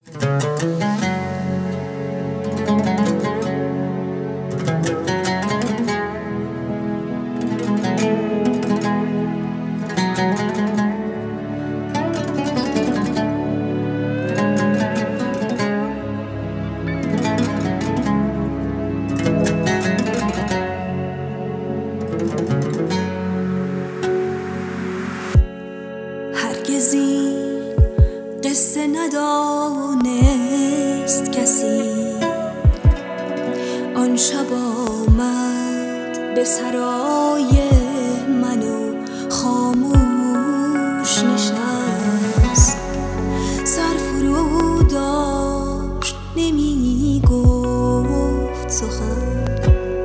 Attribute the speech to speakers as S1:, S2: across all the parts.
S1: هرگز این قصه ندانست کسی، آن شب آمد به سرای من و خاموش نشست. سر فرو داشت نمی گفت سخن،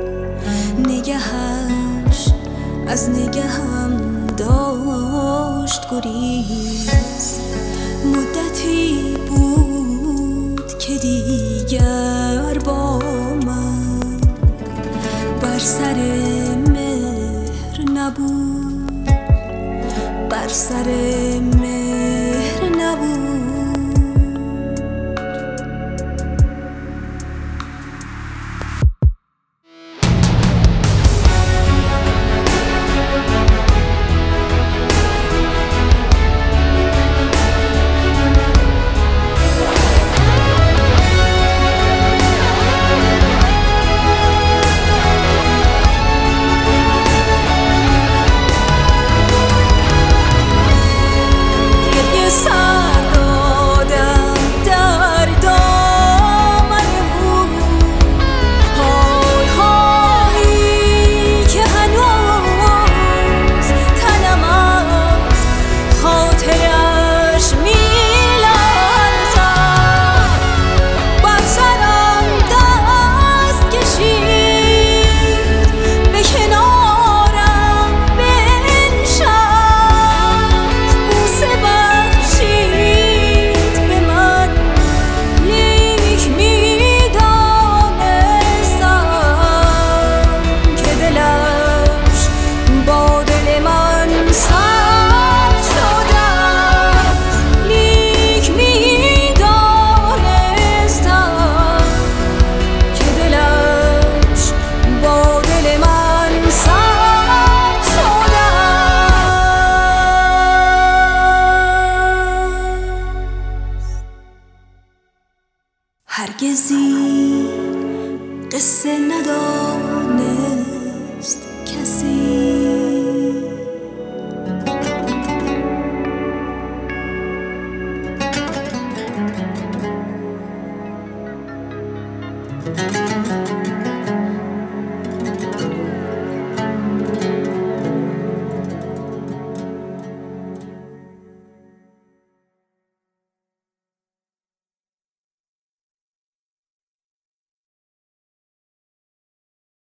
S1: نگهش از نگهم داشت گریز. مدتی بود که دیگر با من بر سر مهر نبود، بر سر مهر نبود. هرگز این قصه ندانست کسی.